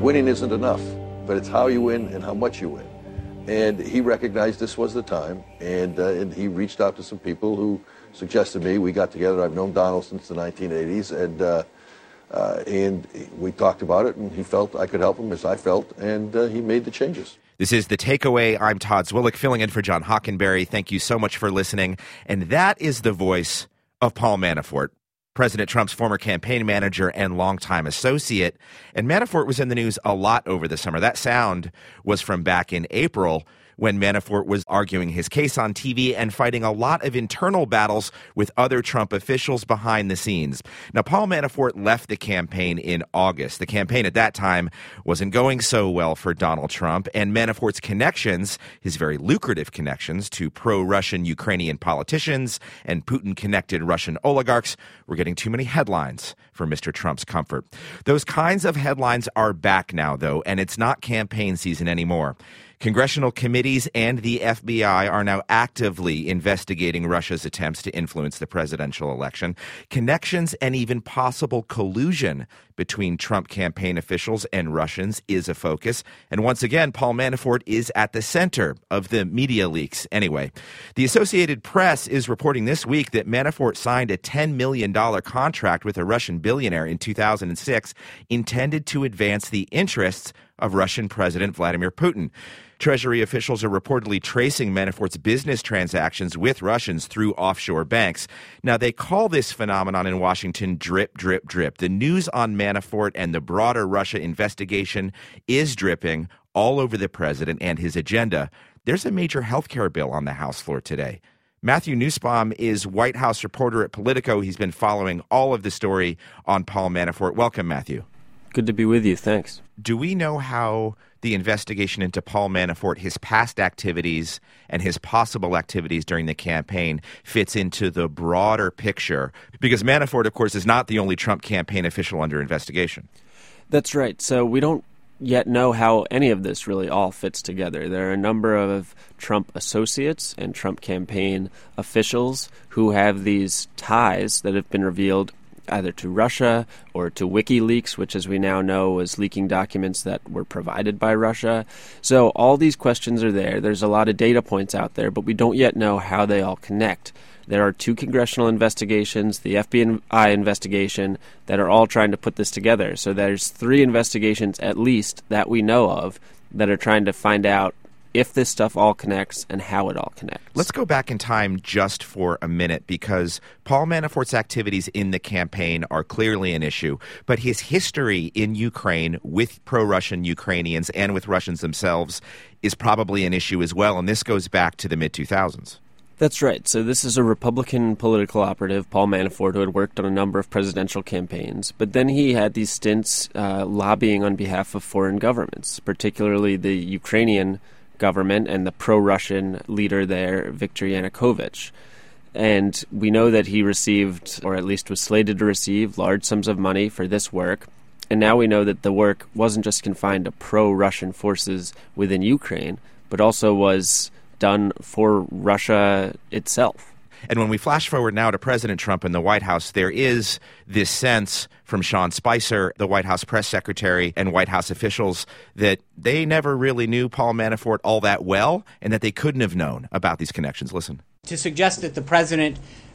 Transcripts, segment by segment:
winning isn't enough, but it's how you win and how much you win. And he recognized this was the time, and he reached out to some people who suggested me. We got together. I've known Donald since the 1980s, and we talked about it, and he felt I could help him as I felt, and he made the changes. This is The Takeaway. I'm Todd Zwillich, filling in for John Hockenberry. Thank you so much for listening. And that is the voice of Paul Manafort, President Trump's former campaign manager and longtime associate. And Manafort was in the news a lot over the summer. That sound was from back in April, when Manafort was arguing his case on TV and fighting a lot of internal battles with other Trump officials behind the scenes. Now, Paul Manafort left the campaign in August. The campaign at that time wasn't going so well for Donald Trump, and Manafort's connections, his very lucrative connections to pro-Russian Ukrainian politicians and Putin-connected Russian oligarchs, were getting too many headlines for Mr. Trump's comfort. Those kinds of headlines are back now, though, and it's not campaign season anymore. Congressional committees and the FBI are now actively investigating Russia's attempts to influence the presidential election. Connections and even possible collusion between Trump campaign officials and Russians is a focus. And once again, Paul Manafort is at the center of the media leaks anyway. The Associated Press is reporting this week that Manafort signed a $10 million contract with a Russian billionaire in 2006 intended to advance the interests of Russian President Vladimir Putin. Treasury officials are reportedly tracing Manafort's business transactions with Russians through offshore banks. Now, they call this phenomenon in Washington drip, drip, drip. The news on Manafort and the broader Russia investigation is dripping all over the president and his agenda. There's a major health care bill on the House floor today. Matthew Nussbaum is White House reporter at Politico. He's been following all of the story on Paul Manafort. Welcome, Matthew. Good to be with you. Thanks. Do we know how the investigation into Paul Manafort, his past activities and his possible activities during the campaign, fits into the broader picture? Because Manafort, of course, is not the only Trump campaign official under investigation. That's right. So we don't yet know how any of this really all fits together. There are a number of Trump associates and Trump campaign officials who have these ties that have been revealed either to Russia or to WikiLeaks, which, as we now know, was leaking documents that were provided by Russia. So all these questions are there. There's a lot of data points out there, but we don't yet know how they all connect. There are 2 congressional investigations, the FBI investigation, that are all trying to put this together. So there's 3 investigations at least that we know of that are trying to find out if this stuff all connects and how it all connects. Let's go back in time just for a minute, because Paul Manafort's activities in the campaign are clearly an issue, but his history in Ukraine with pro-Russian Ukrainians and with Russians themselves is probably an issue as well, and this goes back to the mid-2000s. That's right. So this is a Republican political operative, Paul Manafort, who had worked on a number of presidential campaigns. But then he had these stints lobbying on behalf of foreign governments, particularly the Ukrainian government and the pro-Russian leader there, Viktor Yanukovych. And we know that he received, or at least was slated to receive, large sums of money for this work. And now we know that the work wasn't just confined to pro-Russian forces within Ukraine, but also was done for Russia itself. And when we flash forward now to President Trump in the White House, there is this sense from Sean Spicer, the White House press secretary, and White House officials that they never really knew Paul Manafort all that well and that they couldn't have known about these connections. Listen. To suggest that the president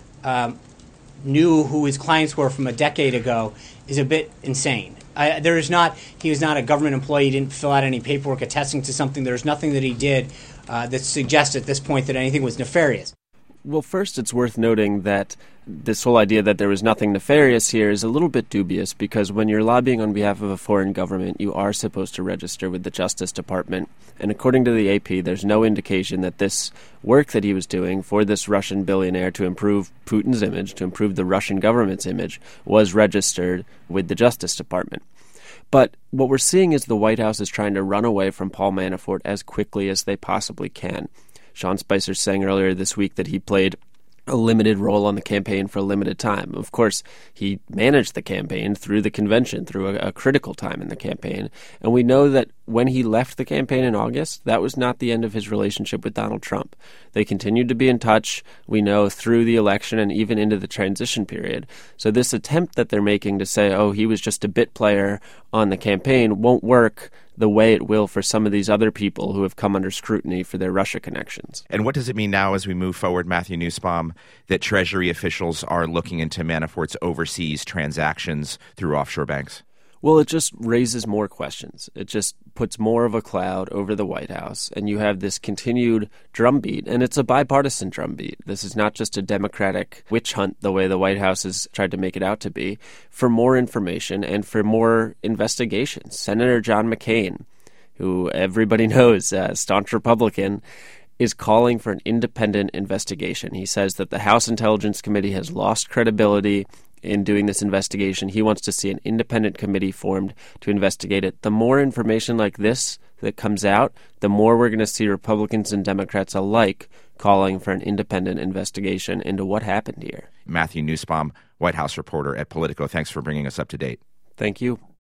knew who his clients were from a decade ago is a bit insane. He was not a government employee. He didn't fill out any paperwork attesting to something. There's nothing that he did that suggests at this point that anything was nefarious. Well, first, it's worth noting that this whole idea that there was nothing nefarious here is a little bit dubious, because when you're lobbying on behalf of a foreign government, you are supposed to register with the Justice Department. And according to the AP, there's no indication that this work that he was doing for this Russian billionaire to improve Putin's image, to improve the Russian government's image, was registered with the Justice Department. But what we're seeing is the White House is trying to run away from Paul Manafort as quickly as they possibly can. Sean Spicer saying earlier this week that he played a limited role on the campaign for a limited time. Of course, he managed the campaign through the convention, through a critical time in the campaign. And we know that when he left the campaign in August, that was not the end of his relationship with Donald Trump. They continued to be in touch, we know, through the election and even into the transition period. So this attempt that they're making to say, oh, he was just a bit player on the campaign won't work the way it will for some of these other people who have come under scrutiny for their Russia connections. And what does it mean now as we move forward, Matthew Nussbaum, that Treasury officials are looking into Manafort's overseas transactions through offshore banks? Well, it just raises more questions. It just puts more of a cloud over the White House, and you have this continued drumbeat, and it's a bipartisan drumbeat. This is not just a Democratic witch hunt the way the White House has tried to make it out to be, for more information and for more investigations. Senator John McCain, who everybody knows, staunch Republican, is calling for an independent investigation. He says that the House Intelligence Committee has lost credibility in doing this investigation. He wants to see an independent committee formed to investigate it. The more information like this that comes out, the more we're going to see Republicans and Democrats alike calling for an independent investigation into what happened here. Matthew Nussbaum, White House reporter at Politico, thanks for bringing us up to date. Thank you.